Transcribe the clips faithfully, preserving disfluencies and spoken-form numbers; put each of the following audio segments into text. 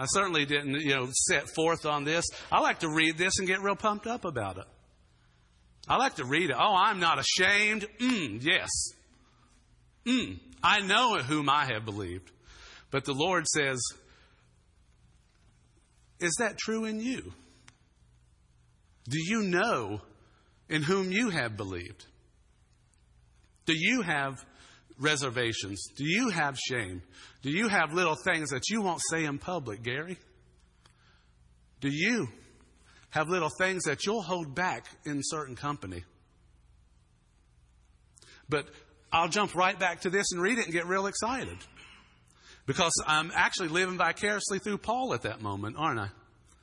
I certainly didn't, you know, set forth on this. I like to read this and get real pumped up about it. I like to read it. Oh, I'm not ashamed. Mm, yes. Mm, I know whom I have believed. But the Lord says, is that true in you? Do you know in whom you have believed? Do you have reservations? Do you have shame? Do you have little things that you won't say in public, Gary? Do you have little things that you'll hold back in certain company? But I'll jump right back to this and read it and get real excited. Because I'm actually living vicariously through Paul at that moment, aren't I?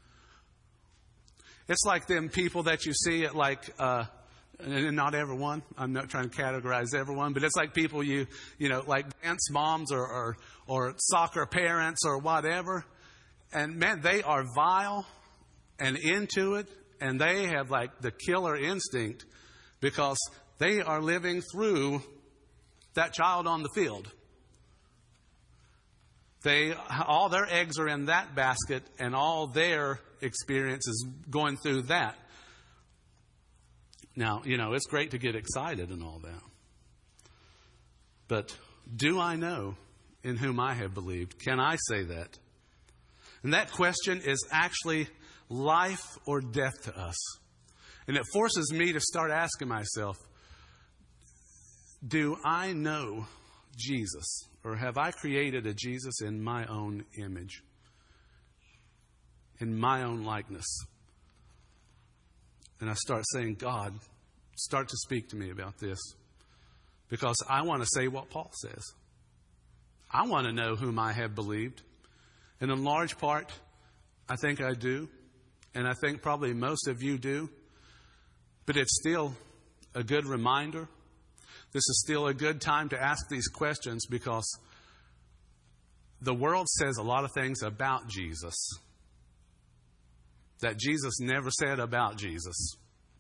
It's like them people that you see at like, uh, and not everyone. I'm not trying to categorize everyone, but it's like people you, you know, like dance moms or, or, or soccer parents or whatever. And man, they are vile and into it. And they have like the killer instinct because they are living through that child on the field. They, all their eggs are in that basket and all their experience is going through that. Now, you know, it's great to get excited and all that. But do I know in whom I have believed? Can I say that? And that question is actually life or death to us. And it forces me to start asking myself, do I know Jesus? Or have I created a Jesus in my own image? In my own likeness? And I start saying, God, start to speak to me about this. Because I want to say what Paul says. I want to know whom I have believed. And in large part, I think I do. And I think probably most of you do. But it's still a good reminder. This is still a good time to ask these questions because the world says a lot of things about Jesus that Jesus never said about Jesus.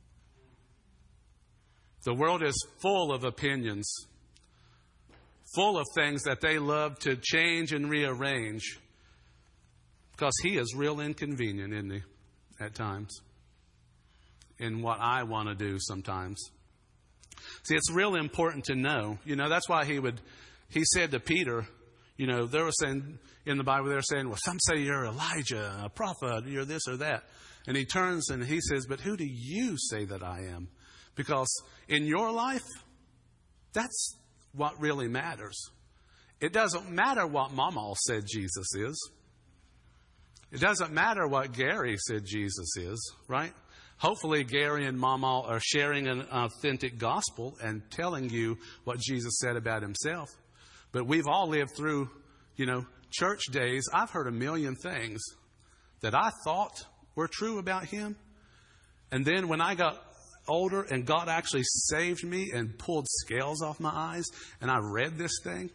The world is full of opinions, full of things that they love to change and rearrange because he is real inconvenient, isn't he, at times, in what I want to do sometimes. See, it's real important to know. You know, that's why he would, he said to Peter, you know, they were saying in the Bible, they're saying, well, some say you're Elijah, a prophet, you're this or that. And he turns and he says, but who do you say that I am? Because in your life, that's what really matters. It doesn't matter what Mama said Jesus is. It doesn't matter what Gary said Jesus is, right? Hopefully, Gary and Mama are sharing an authentic gospel and telling you what Jesus said about himself. But we've all lived through, you know, church days. I've heard a million things that I thought were true about him. And then when I got older and God actually saved me and pulled scales off my eyes and I read this thing,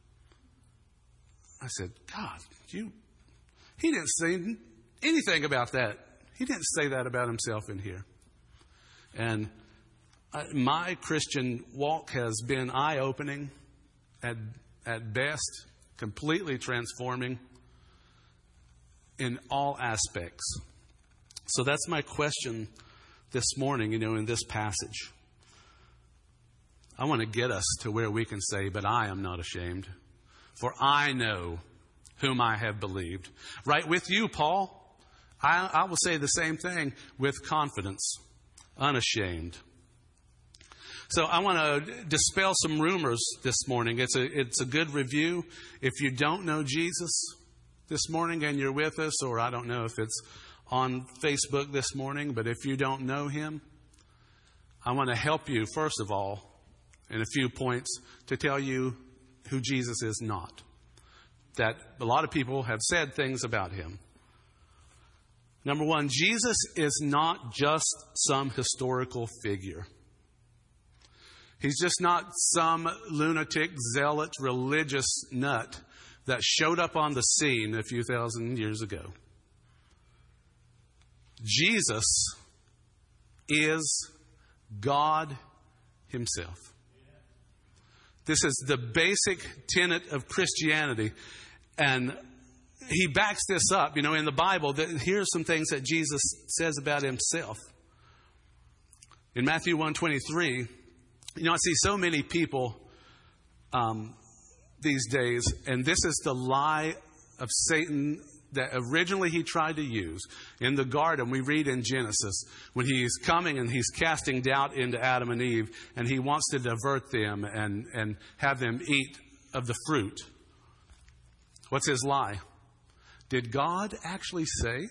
I said, God, you, he didn't say anything about that. He didn't say that about himself in here. And I, my Christian walk has been eye-opening, at, at best, completely transforming in all aspects. So that's my question this morning, you know, in this passage. I want to get us to where we can say, but I am not ashamed, for I know whom I have believed. Right with you, Paul. I, I will say the same thing with confidence, unashamed. So I want to dispel some rumors this morning. It's a, it's a good review. If you don't know Jesus this morning and you're with us, or I don't know if it's on Facebook this morning, but if you don't know him, I want to help you, first of all, in a few points, to tell you who Jesus is not. That a lot of people have said things about him. Number one, Jesus is not just some historical figure. He's just not some lunatic, zealot, religious nut that showed up on the scene a few thousand years ago. Jesus is God himself. This is the basic tenet of Christianity. And he backs this up, you know, in the Bible. That here's some things that Jesus says about himself. In Matthew one twenty-three, you know, I see so many people um, these days, and this is the lie of Satan that originally he tried to use. In the garden, we read in Genesis, when he's coming and he's casting doubt into Adam and Eve, and he wants to divert them and, and have them eat of the fruit. What's his lie? Did God actually say?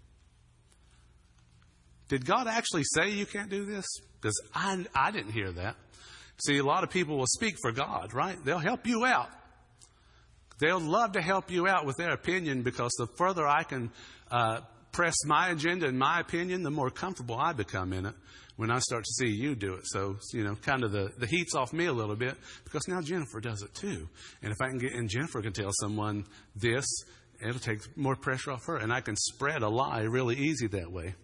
Did God actually say you can't do this? Because I, I didn't hear that. See, a lot of people will speak for God, right? They'll help you out. They'll love to help you out with their opinion, because the further I can uh, press my agenda and my opinion, the more comfortable I become in it when I start to see you do it. So, you know, kind of the, the heat's off me a little bit, because now Jennifer does it too. And if I can get, and Jennifer can tell someone this, it'll take more pressure off her. And I can spread a lie really easy that way.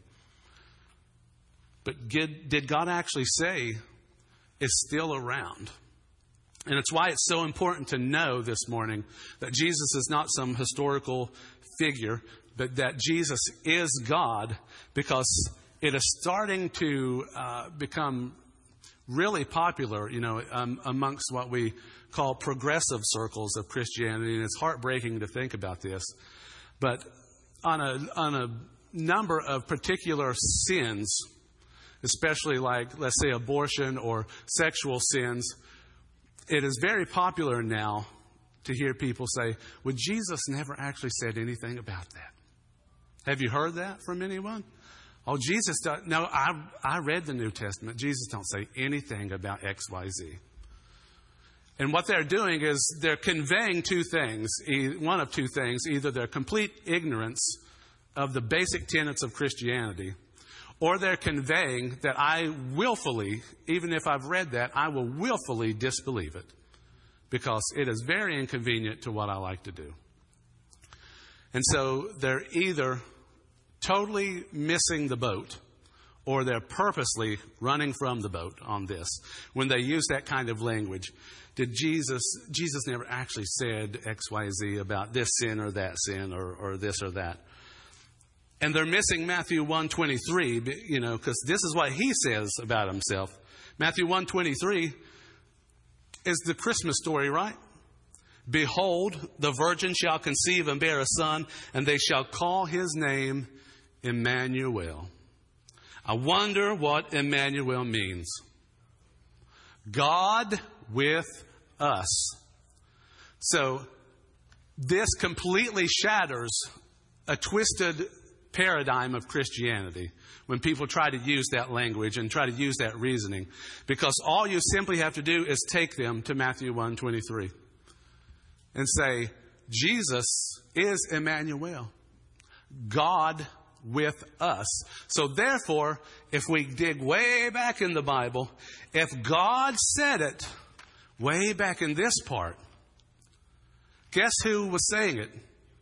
But did, did God actually say is still around? And it's why it's so important to know this morning that Jesus is not some historical figure, but that Jesus is God, because it is starting to uh, become really popular, you know, um, amongst what we call progressive circles of Christianity. And it's heartbreaking to think about this. But on a, on a number of particular sins, especially like, let's say, abortion or sexual sins, it is very popular now to hear people say, well, Jesus never actually said anything about that. Have you heard that from anyone? Oh, Jesus does. No, I, I read the New Testament. Jesus don't say anything about X, Y, Z. And what they're doing is they're conveying two things, one of two things. Either their complete ignorance of the basic tenets of Christianity, or they're conveying that I willfully, even if I've read that, I will willfully disbelieve it, because it is very inconvenient to what I like to do. And so they're either totally missing the boat, or they're purposely running from the boat on this when they use that kind of language. Did Jesus, Jesus never actually said X, Y, Z about this sin or that sin or, or this or that. And they're missing Matthew one twenty-three, you know, because this is what he says about himself. Matthew one twenty-three is the Christmas story, right? Behold, the virgin shall conceive and bear a son, and they shall call his name Emmanuel. I wonder what Emmanuel means. God with us. So this completely shatters a twisted paradigm of Christianity when people try to use that language and try to use that reasoning, because all you simply have to do is take them to Matthew one twenty-three and say, Jesus is Emmanuel, God with us. So therefore, if we dig way back in the Bible, if God said it way back in this part, guess who was saying it?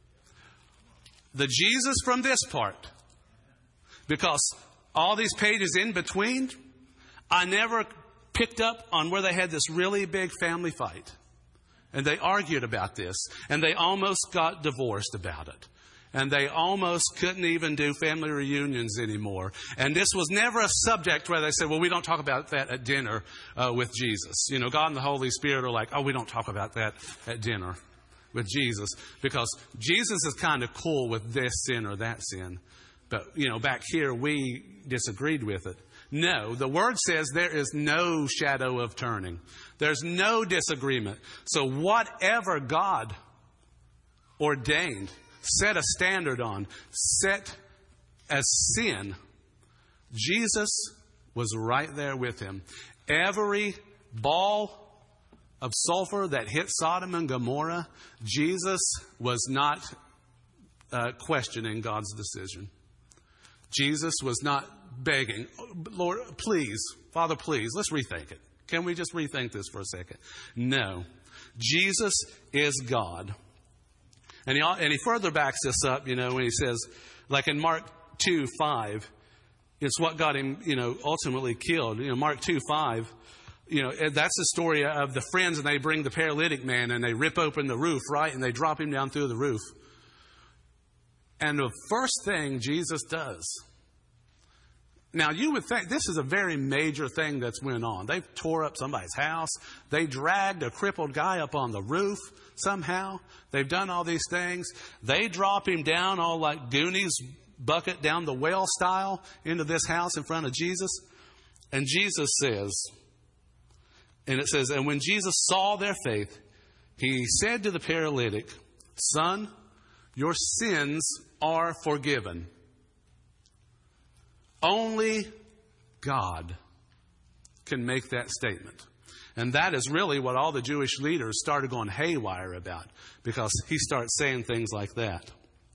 The Jesus from this part. Because all these pages in between, I never picked up on where they had this really big family fight. And they argued about this. And they almost got divorced about it. And they almost couldn't even do family reunions anymore. And this was never a subject where they said, well, we don't talk about that at dinner uh, with Jesus. You know, God and the Holy Spirit are like, oh, we don't talk about that at dinner with Jesus, because Jesus is kind of cool with this sin or that sin. But, you know, back here we disagreed with it. No, the Word says there is no shadow of turning. There's no disagreement. So whatever God ordained, set a standard on, set as sin, Jesus was right there with him. Every ball of sulfur that hit Sodom and Gomorrah, Jesus was not uh, questioning God's decision. Jesus was not begging, Lord, please, Father, please, let's rethink it. Can we just rethink this for a second? No. Jesus is God. And he, and he further backs this up, you know, when he says, like in Mark two five, it's what got him, you know, ultimately killed. You know, Mark two five, you know, that's the story of the friends, and they bring the paralytic man and they rip open the roof, right? And they drop him down through the roof. And the first thing Jesus does, now you would think this is a very major thing that's went on. They've tore up somebody's house. They dragged a crippled guy up on the roof somehow. They've done all these things. They drop him down all like Goonies bucket down the well style into this house in front of Jesus. And Jesus says, and it says, and when Jesus saw their faith, he said to the paralytic, "Son, your sins are forgiven." Only God can make that statement. And that is really what all the Jewish leaders started going haywire about, because he starts saying things like that.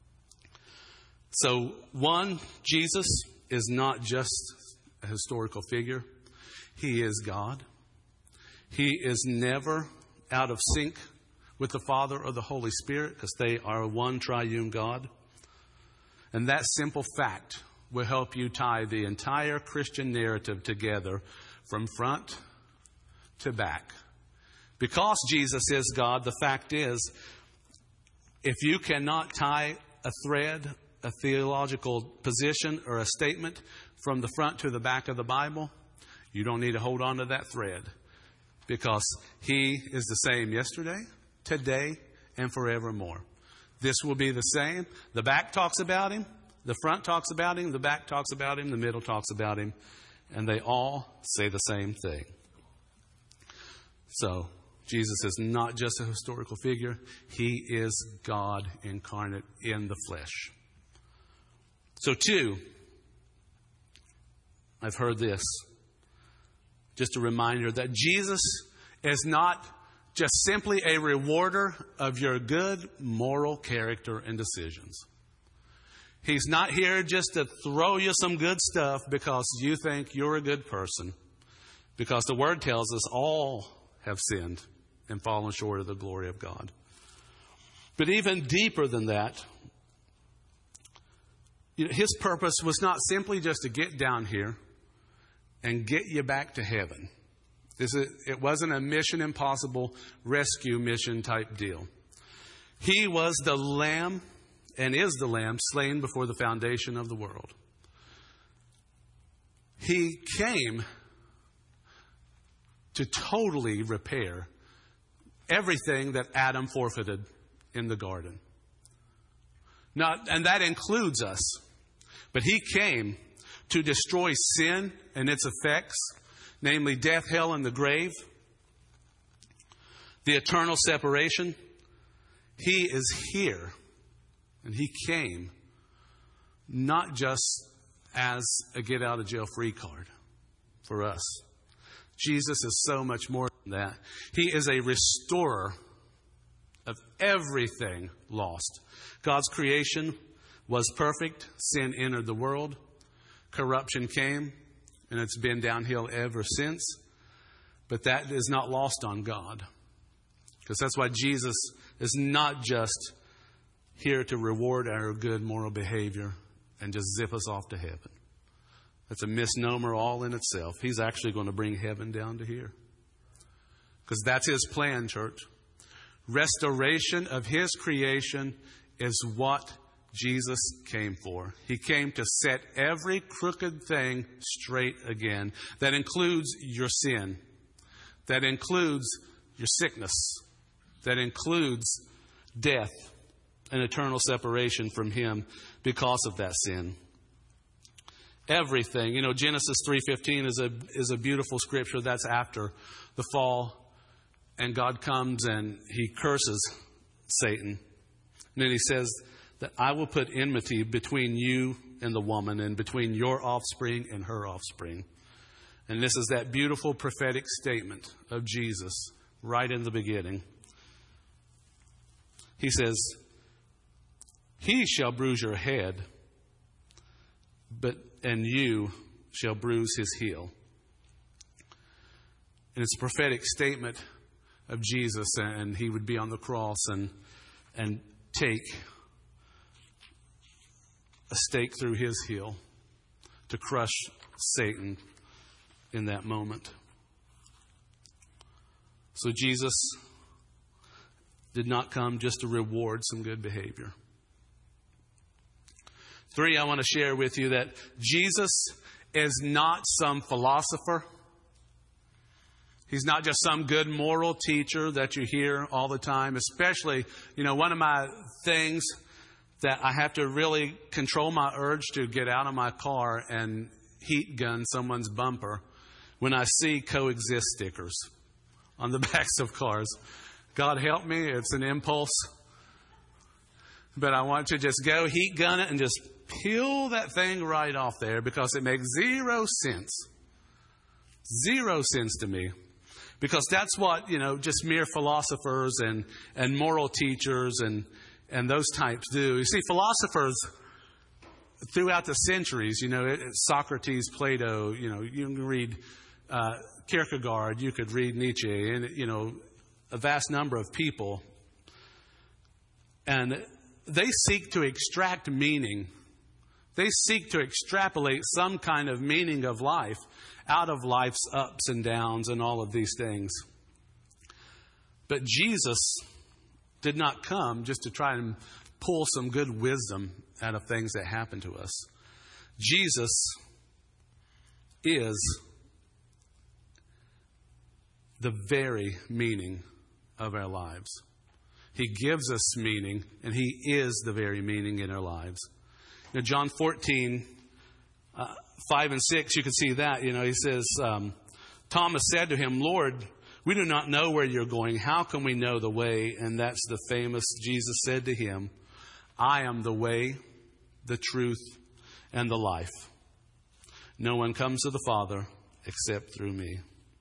So, one, Jesus is not just a historical figure. He is God. He is never out of sync with the Father or the Holy Spirit, because they are one triune God. And that simple fact will help you tie the entire Christian narrative together from front to back. Because Jesus is God, the fact is, if you cannot tie a thread, a theological position, or a statement from the front to the back of the Bible, you don't need to hold on to that thread. Because He is the same yesterday, today, and forevermore. This will be the same. The back talks about Him. The front talks about Him. The back talks about Him. The middle talks about Him. And they all say the same thing. So, Jesus is not just a historical figure. He is God incarnate in the flesh. So, two, I've heard this. Just a reminder that Jesus is not just simply a rewarder of your good moral character and decisions. He's not here just to throw you some good stuff because you think you're a good person. Because the Word tells us all have sinned and fallen short of the glory of God. But even deeper than that, you know, His purpose was not simply just to get down here and get you back to heaven. This is, it wasn't a Mission Impossible rescue mission type deal. He was the Lamb, and is the Lamb, slain before the foundation of the world. He came to totally repair everything that Adam forfeited in the garden. Not, and that includes us. But He came to destroy sin and its effects, namely death, hell, and the grave, the eternal separation. He is here, and He came not just as a get-out-of-jail-free card for us. Jesus is so much more than that. He is a restorer of everything lost. God's creation was perfect. Sin entered the world. Corruption came, and it's been downhill ever since. But that is not lost on God. Because that's why Jesus is not just here to reward our good moral behavior and just zip us off to heaven. That's a misnomer all in itself. He's actually going to bring heaven down to here. Because that's His plan, church. Restoration of His creation is what Jesus came for. He came to set every crooked thing straight again. That includes your sin. That includes your sickness. That includes death and eternal separation from Him because of that sin. Everything. You know, Genesis three fifteen is a is a beautiful scripture. That's after the fall. And God comes and He curses Satan. And then He says that I will put enmity between you and the woman, and between your offspring and her offspring. And this is that beautiful prophetic statement of Jesus right in the beginning. He says, He shall bruise your head, but and you shall bruise his heel. And it's a prophetic statement of Jesus, and He would be on the cross and and take a stake through His heel to crush Satan in that moment. So Jesus did not come just to reward some good behavior. Three, I want to share with you that Jesus is not some philosopher. He's not just some good moral teacher that you hear all the time. Especially, you know, one of my things that I have to really control my urge to get out of my car and heat gun someone's bumper when I see coexist stickers on the backs of cars. God help me, it's an impulse. But I want to just go heat gun it and just peel that thing right off there, because it makes zero sense. Zero sense to me. Because that's what, you know, just mere philosophers and, and moral teachers and, and those types do. You see, philosophers throughout the centuries, you know, Socrates, Plato, you know, you can read uh, Kierkegaard, you could read Nietzsche, and, you know, a vast number of people. And they seek to extract meaning. They seek to extrapolate some kind of meaning of life out of life's ups and downs and all of these things. But Jesus did not come just to try and pull some good wisdom out of things that happen to us. Jesus is the very meaning of our lives. He gives us meaning, and He is the very meaning in our lives. Now, John fourteen, uh, five and six, you can see that. You know, he says, um, Thomas said to him, Lord, we do not know where you're going. How can we know the way? And that's the famous, Jesus said to him, I am the way, the truth, and the life. No one comes to the Father except through me.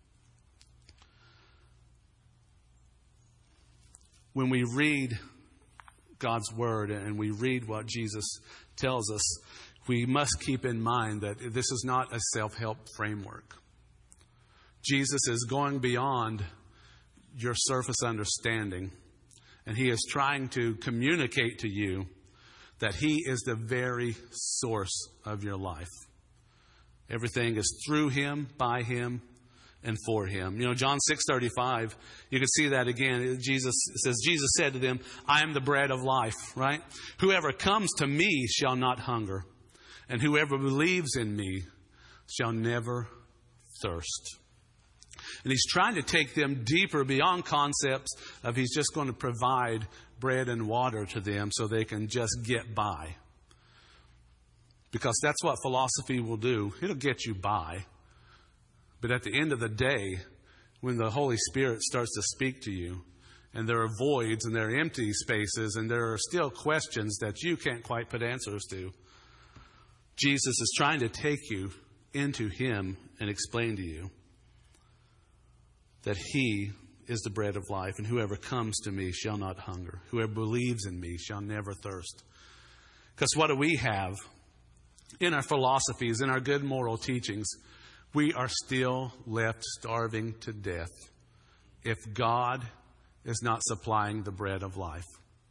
When we read God's Word and we read what Jesus tells us, we must keep in mind that this is not a self-help framework. Jesus is going beyond your surface understanding, and He is trying to communicate to you that He is the very source of your life. Everything is through Him, by Him, and for Him. You know, John six thirty-five, you can see that again. Jesus says, Jesus said to them, I am the bread of life, right? Whoever comes to me shall not hunger, and whoever believes in me shall never thirst. And He's trying to take them deeper beyond concepts of He's just going to provide bread and water to them so they can just get by. Because that's what philosophy will do. It'll get you by. But at the end of the day, when the Holy Spirit starts to speak to you, and there are voids and there are empty spaces and there are still questions that you can't quite put answers to, Jesus is trying to take you into Him and explain to you that He is the bread of life, and whoever comes to me shall not hunger. Whoever believes in me shall never thirst. Because what do we have in our philosophies, in our good moral teachings? We are still left starving to death if God is not supplying the bread of life.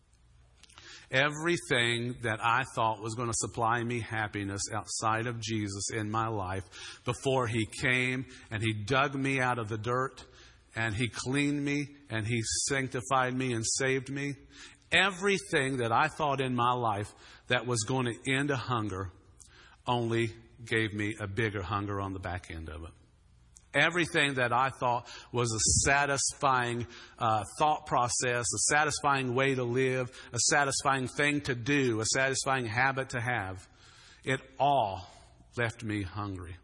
Everything that I thought was going to supply me happiness outside of Jesus in my life, before He came and He dug me out of the dirt and He cleaned me and He sanctified me and saved me, everything that I thought in my life that was going to end a hunger only gave me a bigger hunger on the back end of it. Everything that I thought was a satisfying uh, thought process, a satisfying way to live, a satisfying thing to do, a satisfying habit to have, it all left me hungry.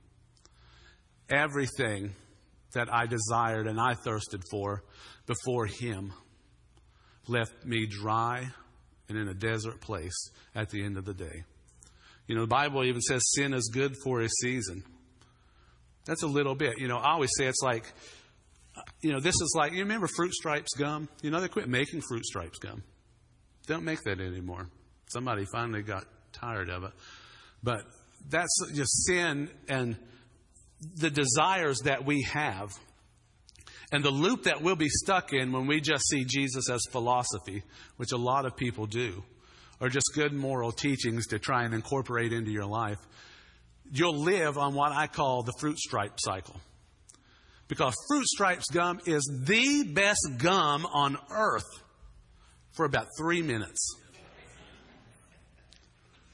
Everything that I desired and I thirsted for before Him left me dry and in a desert place at the end of the day. You know, the Bible even says sin is good for a season. That's a little bit. You know, I always say it's like, you know, this is like, you remember Fruit Stripes gum? You know, they quit making Fruit Stripes gum. They don't make that anymore. Somebody finally got tired of it. But that's just sin and the desires that we have. And the loop that we'll be stuck in when we just see Jesus as philosophy, which a lot of people do, or just good moral teachings to try and incorporate into your life, you'll live on what I call the Fruit Stripe cycle. Because Fruit Stripes gum is the best gum on earth for about three minutes.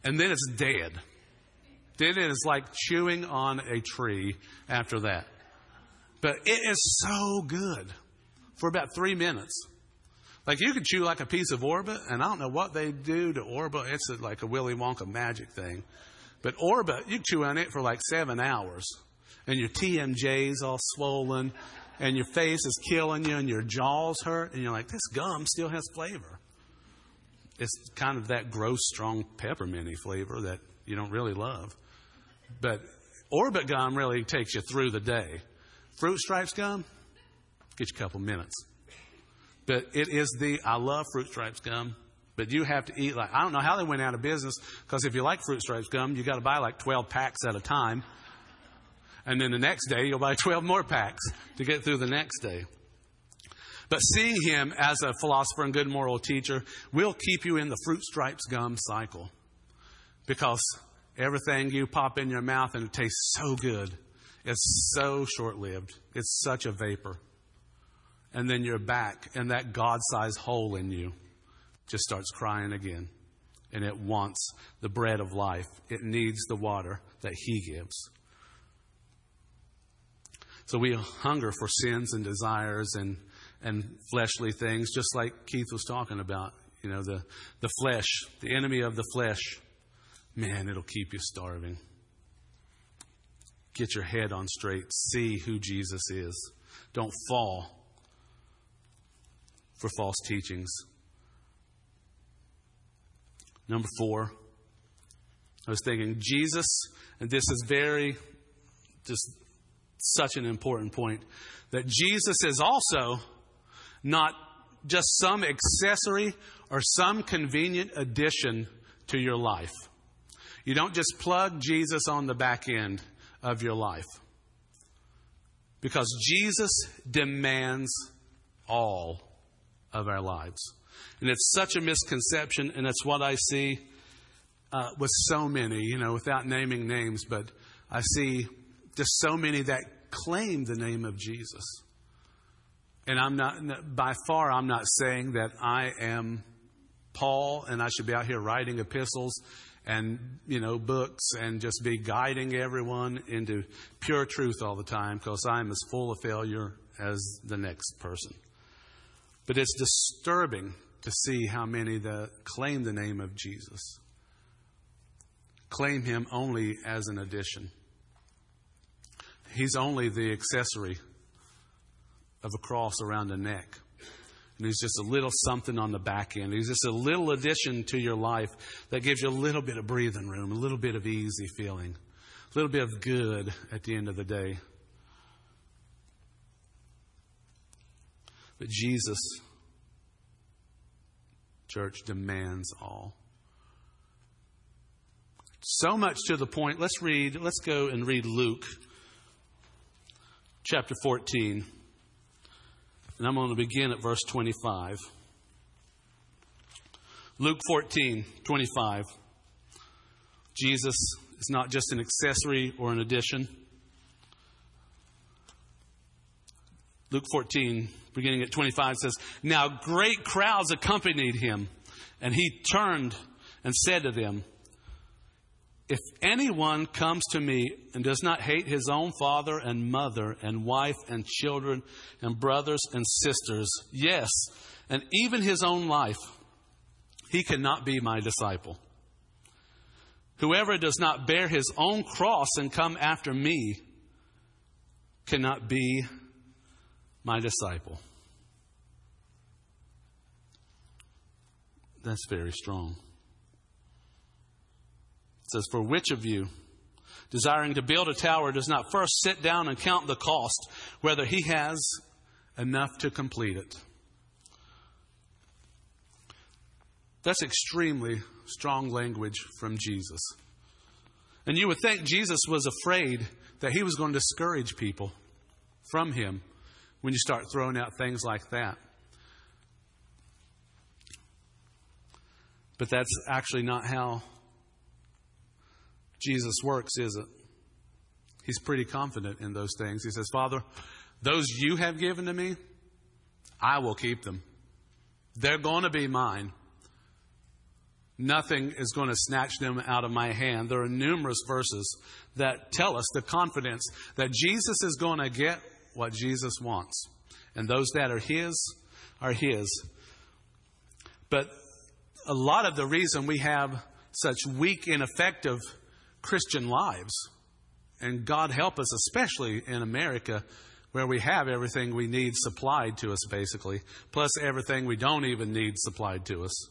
And then it's dead. Then it is like chewing on a tree after that. But it is so good for about three minutes. Like you could chew like a piece of Orbit, and I don't know what they do to Orbit. It's a, like a Willy Wonka magic thing. But Orbit, you chew on it for like seven hours. And your T M J's all swollen, and your face is killing you, and your jaws hurt. And you're like, this gum still has flavor. It's kind of that gross, strong pepperminty flavor that you don't really love. But Orbit gum really takes you through the day. Fruit Stripes gum, get you a couple minutes. But it is the, I love Fruit Stripes gum, but you have to eat like, I don't know how they went out of business, because if you like Fruit Stripes gum, you got to buy like twelve packs at a time. And then the next day, you'll buy twelve more packs to get through the next day. But seeing him as a philosopher and good moral teacher will keep you in the Fruit Stripes gum cycle. Because everything you pop in your mouth and it tastes so good, it's so short-lived. It's such a vapor. And then you're back, and that God-sized hole in you just starts crying again. And it wants the bread of life. It needs the water that he gives. So we hunger for sins and desires and, and fleshly things, just like Keith was talking about. You know, the, the flesh, the enemy of the flesh. Man, it'll keep you starving. Get your head on straight. See who Jesus is. Don't fall for false teachings. Number four, I was thinking Jesus, and this is very, just such an important point, that Jesus is also not just some accessory or some convenient addition to your life. You don't just plug Jesus on the back end of your life. Because Jesus demands all of our lives. And it's such a misconception, and it's what I see uh, with so many, you know, without naming names, but I see just so many that claim the name of Jesus. And I'm not, by far, I'm not saying that I am Paul and I should be out here writing epistles and, you know, books and just be guiding everyone into pure truth all the time, because I'm as full of failure as the next person. But it's disturbing to see how many that claim the name of Jesus claim him only as an addition. He's only the accessory of a cross around a neck. And he's just a little something on the back end. He's just a little addition to your life that gives you a little bit of breathing room, a little bit of easy feeling, a little bit of good at the end of the day. But Jesus, church, demands all. So much to the point. Let's read, let's go and read Luke chapter fourteen. And I'm going to begin at verse twenty-five. Luke fourteen, twenty-five. Jesus is not just an accessory or an addition. Luke fourteen, beginning at twenty-five, says, "Now great crowds accompanied him, and he turned and said to them, 'If anyone comes to me and does not hate his own father and mother and wife and children and brothers and sisters, yes, and even his own life, he cannot be my disciple. Whoever does not bear his own cross and come after me cannot be my disciple.'" That's very strong. It says, "For which of you, desiring to build a tower, does not first sit down and count the cost, whether he has enough to complete it?" That's extremely strong language from Jesus. And you would think Jesus was afraid that he was going to discourage people from him when you start throwing out things like that. But that's actually not how Jesus works, is it? He's pretty confident in those things. He says, "Father, those you have given to me, I will keep them. They're going to be mine. Nothing is going to snatch them out of my hand. There are numerous verses that tell us the confidence that Jesus is going to get what Jesus wants. And those that are His are His. But a lot of the reason we have such weak, ineffective Christian lives, and God help us, especially in America, where we have everything we need supplied to us, basically, plus everything we don't even need supplied to us,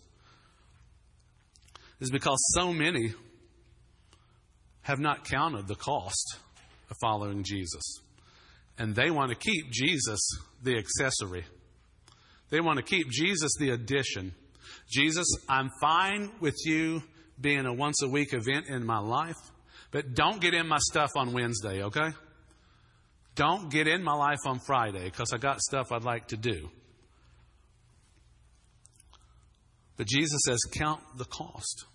is because so many have not counted the cost of following Jesus. And they want to keep Jesus the accessory. They want to keep Jesus the addition. Jesus, I'm fine with you being a once a week event in my life, but don't get in my stuff on Wednesday, okay? Don't get in my life on Friday because I got stuff I'd like to do. But Jesus says, count the cost.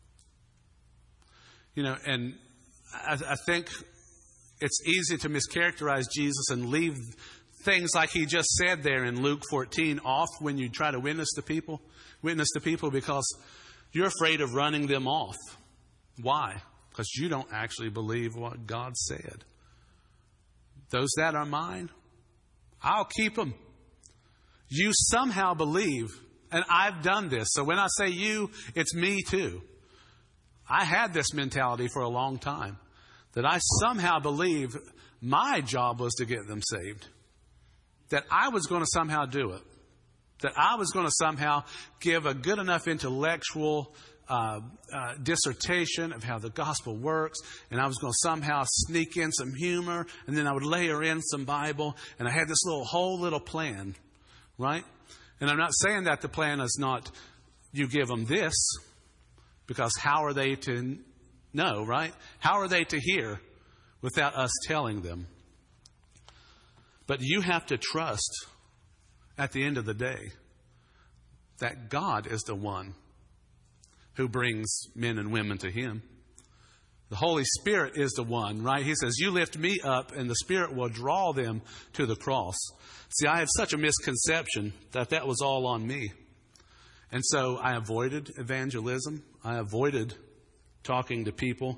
You know, and I, I think it's easy to mischaracterize Jesus and leave things like he just said there in Luke fourteen off when you try to witness to people, witness to people because you're afraid of running them off. Why? Because you don't actually believe what God said. Those that are mine, I'll keep them. You somehow believe, and I've done this. So when I say you, it's me too. I had this mentality for a long time, that I somehow believed my job was to get them saved. That I was going to somehow do it. That I was going to somehow give a good enough intellectual uh, uh, dissertation of how the gospel works. And I was going to somehow sneak in some humor. And then I would layer in some Bible. And I had this little whole little plan. Right? And I'm not saying that the plan is not you give them this. Because how are they to know, right? How are they to hear without us telling them? But you have to trust at the end of the day that God is the one who brings men and women to Him. The Holy Spirit is the one, right? He says, you lift me up and the Spirit will draw them to the cross. See, I had such a misconception that that was all on me. And so I avoided evangelism. I avoided talking to people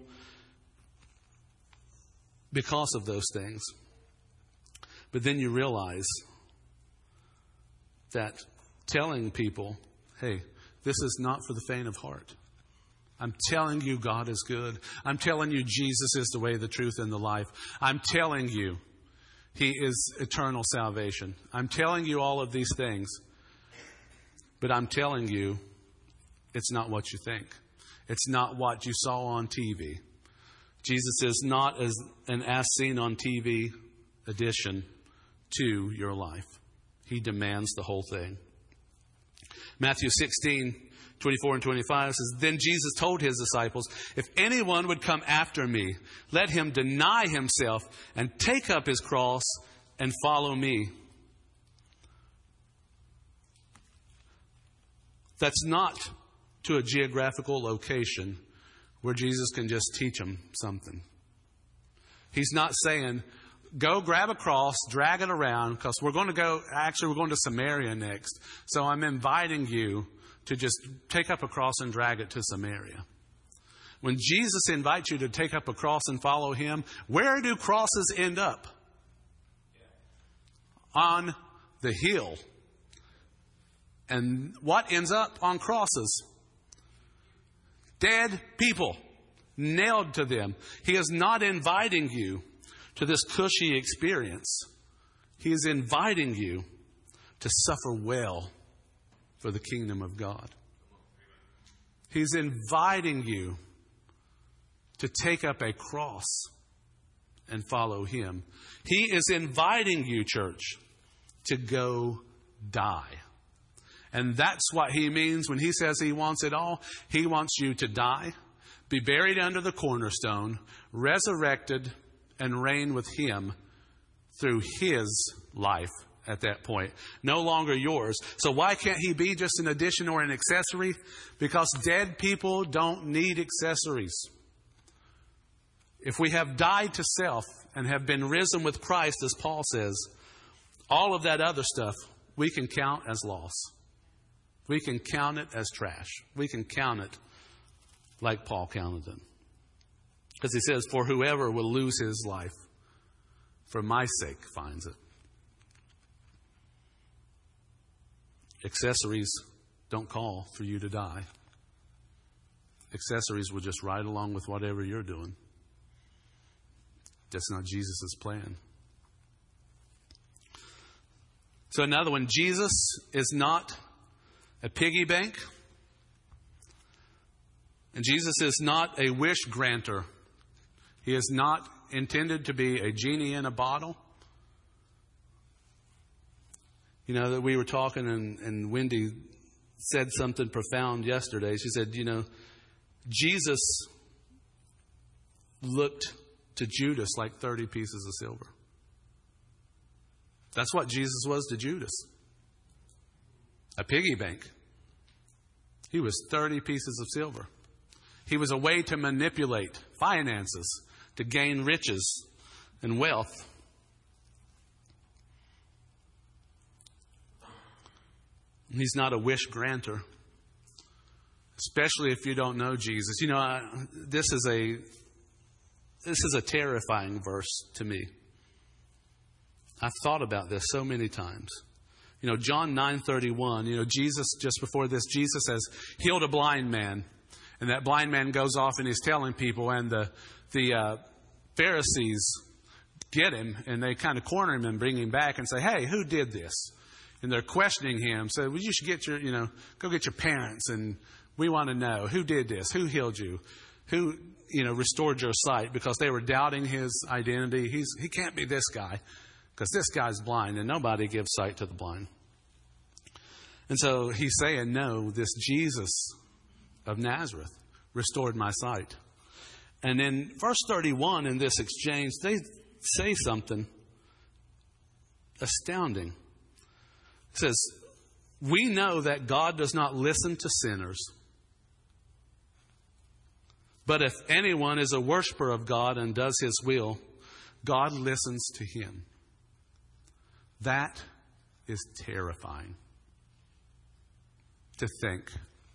because of those things. But then you realize that telling people, hey, this is not for the faint of heart. I'm telling you God is good. I'm telling you Jesus is the way, the truth, and the life. I'm telling you He is eternal salvation. I'm telling you all of these things. But I'm telling you, it's not what you think. It's not what you saw on T V. Jesus is not as an as seen on T V addition to your life. He demands the whole thing. Matthew sixteen, twenty-four and twenty-five says, then Jesus told His disciples, if anyone would come after me, let him deny himself and take up his cross and follow me. That's not to a geographical location where Jesus can just teach them something. He's not saying, go grab a cross, drag it around, because we're going to go, actually we're going to Samaria next. So I'm inviting you to just take up a cross and drag it to Samaria. When Jesus invites you to take up a cross and follow Him, where do crosses end up? On the hill. And what ends up on crosses? Dead people, nailed to them. He is not inviting you to this cushy experience. He is inviting you to suffer well for the kingdom of God. He's inviting you to take up a cross and follow Him. He is inviting you, church, to go die. And that's what He means when He says He wants it all. He wants you to die, be buried under the cornerstone, resurrected, and reign with Him through His life at that point. No longer yours. So why can't He be just an addition or an accessory? Because dead people don't need accessories. If we have died to self and have been risen with Christ, as Paul says, all of that other stuff we can count as loss. We can count it as trash. We can count it like Paul counted them. Because he says, for whoever will lose his life for my sake finds it. Accessories don't call for you to die. Accessories will just ride along with whatever you're doing. That's not Jesus' plan. So another one, Jesus is not a piggy bank. And Jesus is not a wish granter. He is not intended to be a genie in a bottle. You know, that we were talking and, and Wendy said something profound yesterday. She said, you know, Jesus looked to Judas like thirty pieces of silver. That's what Jesus was to Judas. A piggy bank. He was thirty pieces of silver. He was a way to manipulate finances, to gain riches and wealth. He's not a wish granter, especially if you don't know Jesus. You know, I, this is a this is a terrifying verse to me. I've thought about this so many times. You know, John nine thirty-one, you know, Jesus, just before this, Jesus has healed a blind man. And that blind man goes off and he's telling people, and the the uh, Pharisees get him and they kind of corner him and bring him back and say, hey, who did this? And they're questioning him. So, well, you should get your, you know, go get your parents, and we want to know who did this, who healed you, who, you know, restored your sight, because they were doubting his identity. He's he can't be this guy, because this guy's blind, and nobody gives sight to the blind. And so he's saying, no, this Jesus of Nazareth restored my sight. And in verse thirty-one in this exchange, they say something astounding. It says, we know that God does not listen to sinners. But if anyone is a worshiper of God and does his will, God listens to him. That is terrifying to think.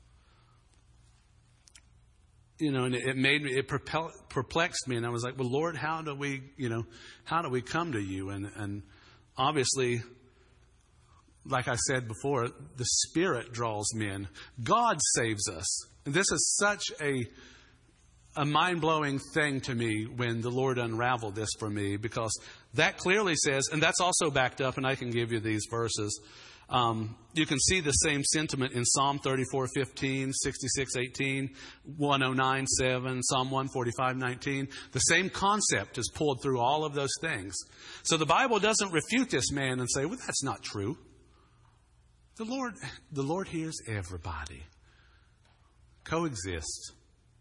You know, and it made me, it perplexed me. And I was like, well, Lord, how do we, you know, how do we come to you? And, and obviously, like I said before, the Spirit draws men. God saves us. And this is such a, a mind-blowing thing to me when the Lord unraveled this for me, because that clearly says, and that's also backed up, and I can give you these verses. Um, you can see the same sentiment in Psalm thirty-four fifteen, sixty-six eighteen, one oh nine seven, Psalm one forty-five nineteen. The same concept is pulled through all of those things. So the Bible doesn't refute this man and say, well, that's not true. The Lord, the Lord hears everybody. Coexist.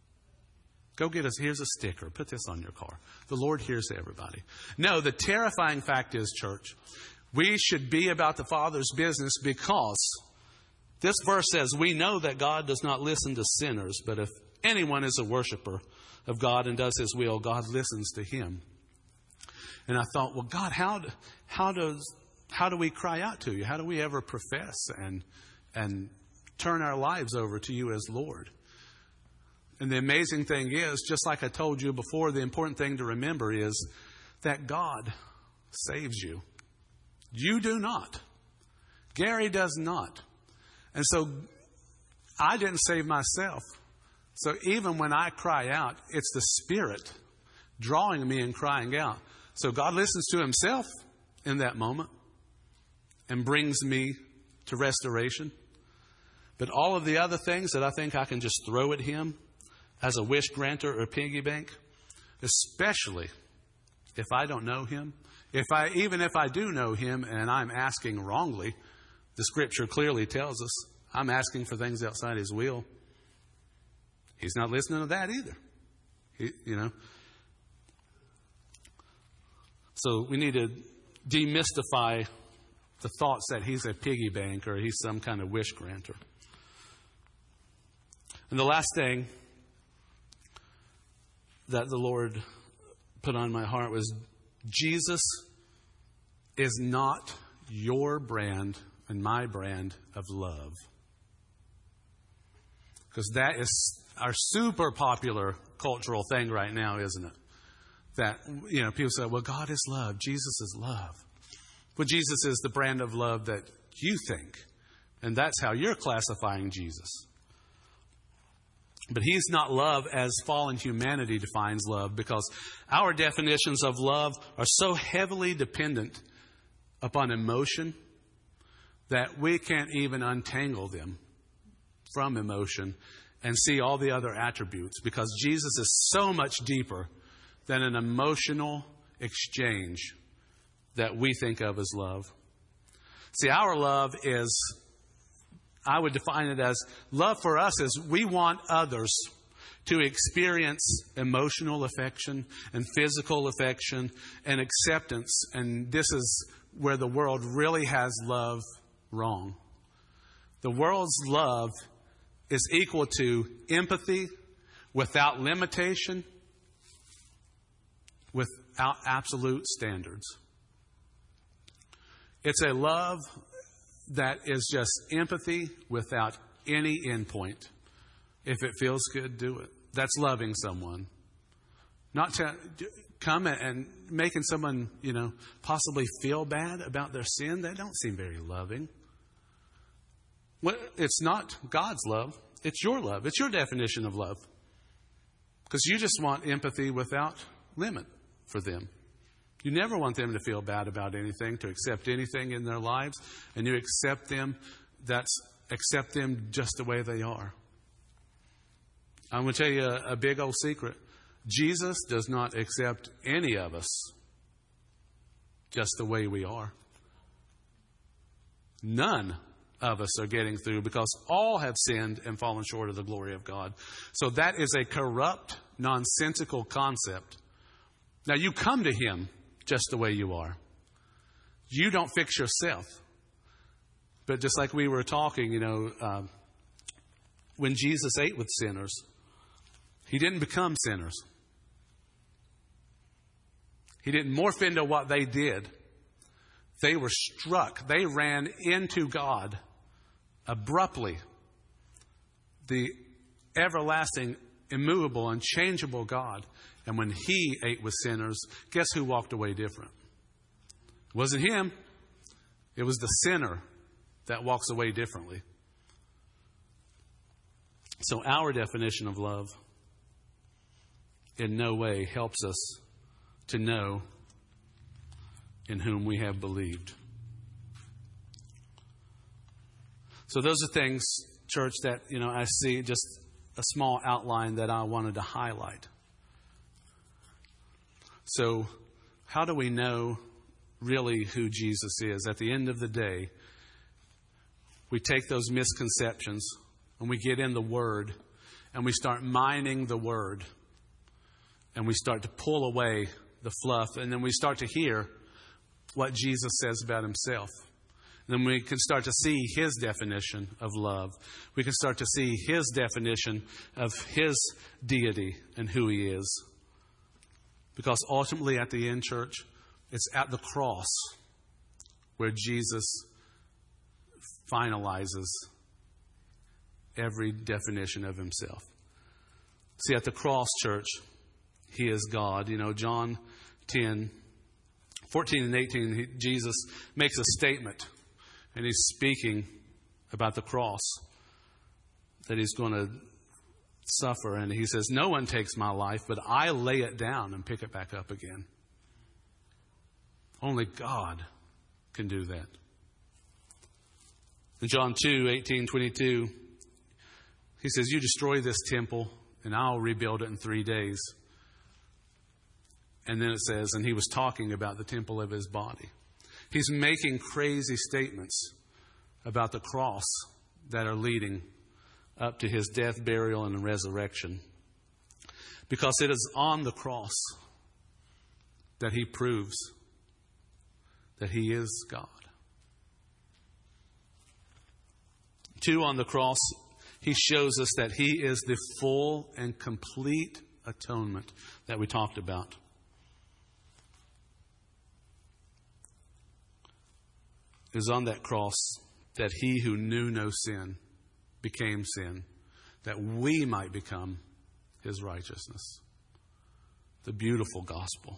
Go get us. Here's a sticker. Put this on your car. The Lord hears everybody. No, the terrifying fact is, church, we should be about the Father's business, because this verse says, we know that God does not listen to sinners, but if anyone is a worshiper of God and does his will, God listens to him. And I thought, well, God, how, how does, how do we cry out to you? How do we ever profess and, and turn our lives over to you as Lord? And the amazing thing is, just like I told you before, the important thing to remember is that God saves you. You do not. Gary does not. And so I didn't save myself. So even when I cry out, it's the Spirit drawing me and crying out. So God listens to himself in that moment and brings me to restoration. But all of the other things that I think I can just throw at him as a wish granter or piggy bank, especially if I don't know him, if I even if I do know him and I'm asking wrongly, the Scripture clearly tells us I'm asking for things outside his will. He's not listening to that either. He, you know. So we need to demystify the thoughts that he's a piggy bank or he's some kind of wish granter. And the last thing that the Lord put on my heart was, Jesus is not your brand and my brand of love. Because that is our super popular cultural thing right now, isn't it? That, you know, people say, well, God is love. Jesus is love. Well, Jesus is the brand of love that you think. And that's how you're classifying Jesus. But he's not love as fallen humanity defines love, because our definitions of love are so heavily dependent upon emotion that we can't even untangle them from emotion and see all the other attributes, because Jesus is so much deeper than an emotional exchange that we think of as love. See, our love is, I would define it as, love for us is we want others to experience emotional affection and physical affection and acceptance. And this is where the world really has love wrong. The world's love is equal to empathy without limitation, without absolute standards. It's a love that is just empathy without any endpoint. If it feels good, do it. That's loving someone. Not to come and making someone, you know, possibly feel bad about their sin. They don't seem very loving. Well, it's not God's love. It's your love. It's your definition of love. Because you just want empathy without limit for them. You never want them to feel bad about anything, to accept anything in their lives, and you accept them, that's accept them just the way they are. I'm going to tell you a, a big old secret. Jesus does not accept any of us just the way we are. None of us are getting through, because all have sinned and fallen short of the glory of God. So that is a corrupt, nonsensical concept. Now, you come to him just the way you are. You don't fix yourself. But just like we were talking, you know, uh, when Jesus ate with sinners, he didn't become sinners. He didn't morph into what they did. They were struck. They ran into God abruptly. The everlasting, immovable, unchangeable God. And when he ate with sinners, guess who walked away different? It wasn't him. It was the sinner that walks away differently. So our definition of love in no way helps us to know in whom we have believed. So those are things, church, that, you know, I see, just a small outline that I wanted to highlight. So how do we know really who Jesus is? At the end of the day, we take those misconceptions and we get in the Word and we start mining the Word and we start to pull away the fluff, and then we start to hear what Jesus says about himself. And then we can start to see his definition of love. We can start to see his definition of his deity and who he is. Because ultimately at the end, church, it's at the cross where Jesus finalizes every definition of himself. See, at the cross, church, he is God. You know, John ten, fourteen and eighteen, he, Jesus makes a statement. And he's speaking about the cross that he's going to suffer. And he says, no one takes my life, but I lay it down and pick it back up again. Only God can do that. In John two, eighteen, twenty-two, he says, you destroy this temple and I'll rebuild it in three days. And then it says, and he was talking about the temple of his body. He's making crazy statements about the cross that are leading up to his death, burial, and resurrection. Because it is on the cross that he proves that he is God. Two, on the cross, he shows us that he is the full and complete atonement that we talked about. It was on that cross that he who knew no sin became sin, that we might become his righteousness. The beautiful gospel.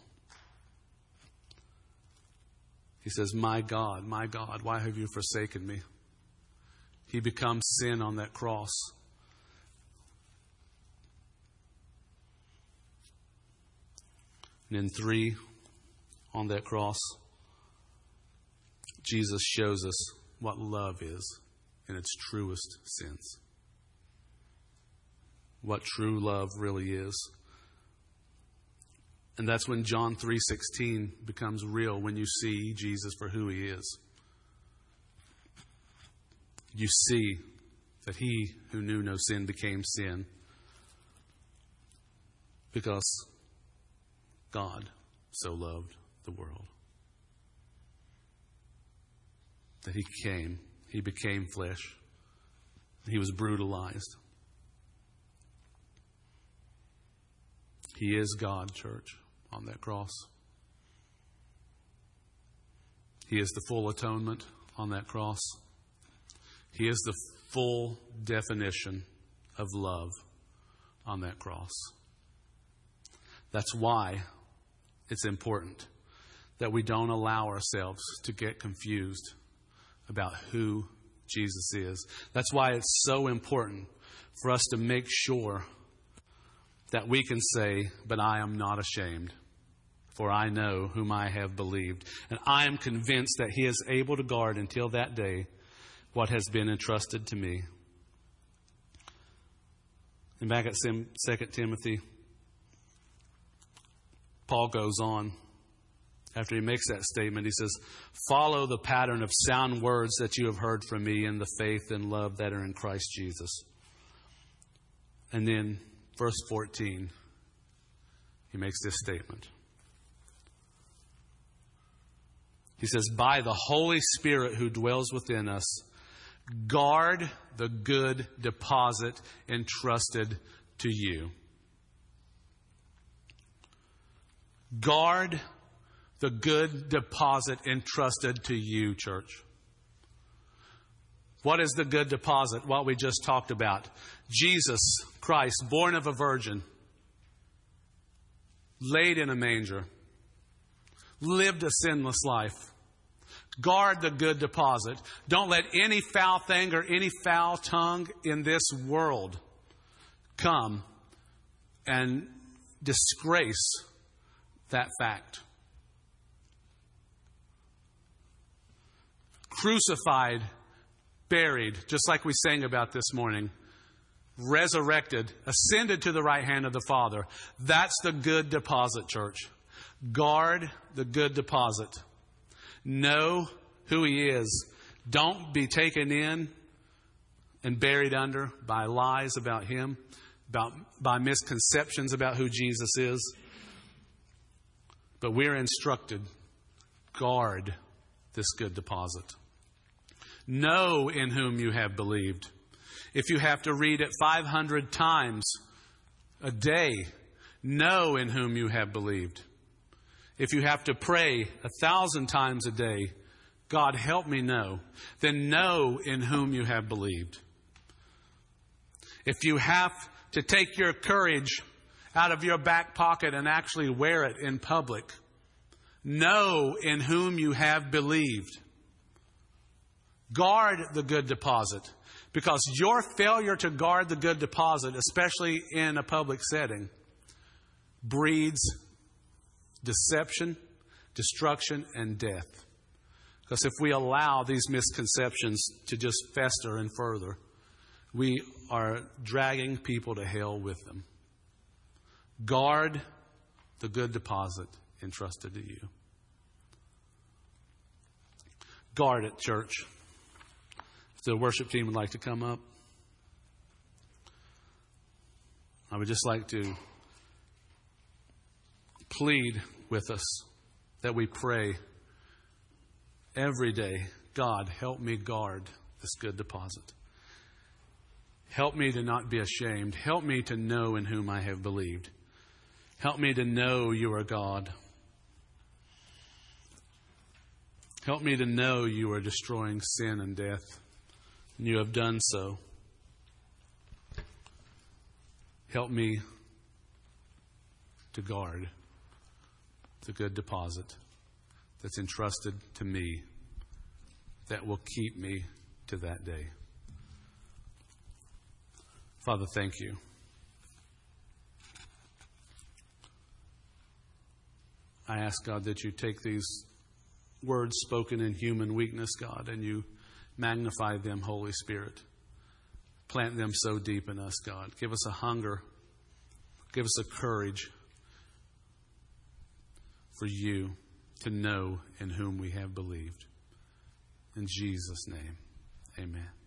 He says, my God, my God, why have you forsaken me? He becomes sin on that cross. And in three, on that cross, Jesus shows us what love is in its truest sense. What true love really is. And that's when John three sixteen becomes real, when you see Jesus for who he is. You see that he who knew no sin became sin because God so loved the world that he came, he became flesh. He was brutalized. He is God, church, on that cross. He is the full atonement on that cross. He is the full definition of love on that cross. That's why it's important that we don't allow ourselves to get confused about who Jesus is. That's why it's so important for us to make sure that we can say, but I am not ashamed, for I know whom I have believed. And I am convinced that he is able to guard until that day what has been entrusted to me. And back at Second Timothy, Paul goes on. After he makes that statement, he says, follow the pattern of sound words that you have heard from me in the faith and love that are in Christ Jesus. And then verse fourteen, he makes this statement. He says, by the Holy Spirit who dwells within us, guard the good deposit entrusted to you. Guard the good deposit entrusted to you, church. What is the good deposit? What we just talked about. Jesus Christ, born of a virgin, laid in a manger, lived a sinless life. Guard the good deposit. Don't let any foul thing or any foul tongue in this world come and disgrace that fact. Crucified, buried, just like we sang about this morning, resurrected, ascended to the right hand of the Father. That's the good deposit, church. Guard the good deposit. Know who he is. Don't be taken in and buried under by lies about him, about, by misconceptions about who Jesus is. But we're instructed, guard this good deposit. Know in whom you have believed. If you have to read it five hundred times a day, know in whom you have believed. If you have to pray a thousand times a day, God help me know, then know in whom you have believed. If you have to take your courage out of your back pocket and actually wear it in public, know in whom you have believed. Guard the good deposit, because your failure to guard the good deposit, especially in a public setting, breeds deception, destruction, and death. Because if we allow these misconceptions to just fester and further, we are dragging people to hell with them. Guard the good deposit entrusted to you. Guard it, church. If the worship team would like to come up, I would just like to plead with us that we pray every day, God, help me guard this good deposit. Help me to not be ashamed. Help me to know in whom I have believed. Help me to know you are God. Help me to know you are destroying sin and death. And you have done so. Help me to guard the good deposit that's entrusted to me that will keep me to that day. Father, thank you. I ask, God, that you take these words spoken in human weakness, God, and you magnify them, Holy Spirit. Plant them so deep in us, God. Give us a hunger. Give us a courage for you to know in whom we have believed. In Jesus' name, amen.